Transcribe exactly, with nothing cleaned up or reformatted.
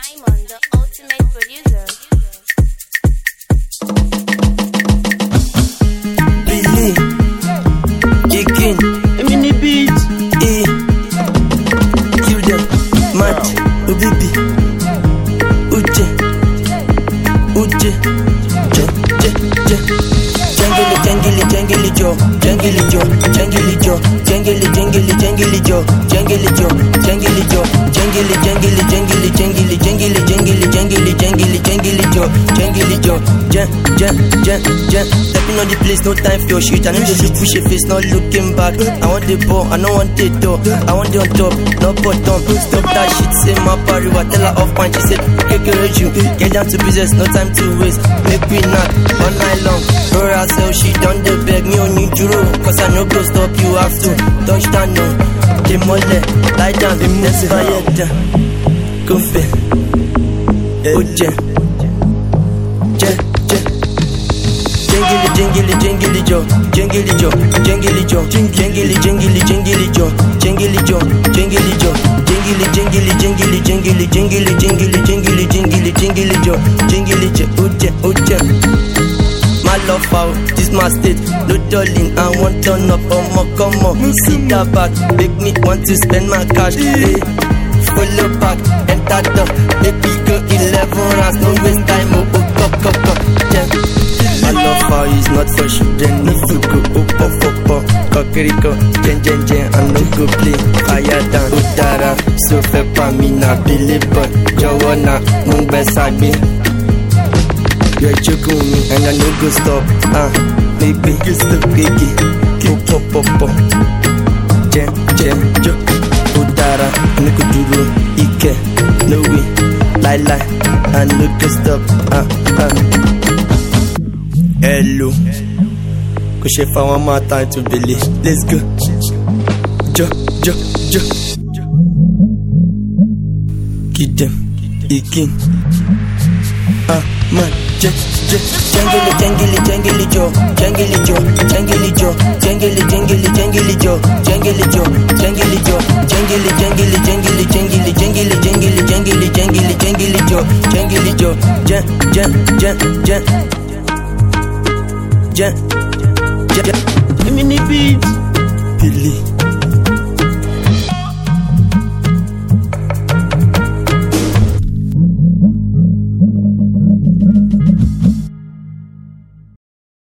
Simon, the ultimate producer. Billy, Jikin, Mini beat, E, kill them, Matt, Ubibi, Uche, Uche, Je, Je, Je. Jangili, jangili, jangili jo, jangili jo, jangili jo, jangili, jangili, jangili jo, jangili jo, jangili jo, jangili, jangili, jangili, jangili, jangili, jangili, jangili, jangili, jangili jo, jangili jo, jan, jan, jan, jan. Stepping on the place, no time for your shit. I need to look, push your face, not looking back. I want the ball, I don't want it though. I want the on top, not bottom. Stop that shit, say my party, I tell her off point. She said, okay, girl, you get down to business, no time to waste. Make me knock all night long. Roll herself, she done the beg, me on you duro. Cause I know go stop, you have to touch down no. Demole, lie down, let's fire down. Kumpe, Uche, Je, Je. Jangili, jangili, jangili jo, jangili jo, jangili jo, jangili, jangili, jangili jo, jangili jo, jangili jo, jangili, jangili, jangili, jangili, jangili, jangili, jangili, jangili, jangili jo, jangili jo, Uche, Uche. My love out, this my state. No darling, I want turn up on my come on. Sit that back, make me want to spend my cash. Hey, follow back, enter the baby go eleven rounds, no waste time. Oh, oh, go, go, go, yeah. My love out is not for children. No to go up, up, up, up. Kokeriko, jen, jen, jen, I no go play. Fire down, Utara, so fe pa mi na Billy boy. Joanna, mung besabi. You're joking with me and I no go stop. Ah, uh, maybe you stop, baby. Keep pop, pop, pop. Jen, jen, jo. Utara, no go duro. Ike, no way. Lie, lie. I no go stop. Ah, uh, ah. Uh. Hello. Go chef for one more time to Billy. Let's go. Jo, jo, jo. Get them. Ikin. Ah, man. Jangili, jangili, jangili jo, jangili jo, jangili jo, jangili, jangili, jangili jo, jangili jo, jangili jo, jangili, jangili, jangili, jangili, jangili, jangili, jangili, jangili, jangili jo, jangili jo, jan, jan, jan, jan, jan, jan.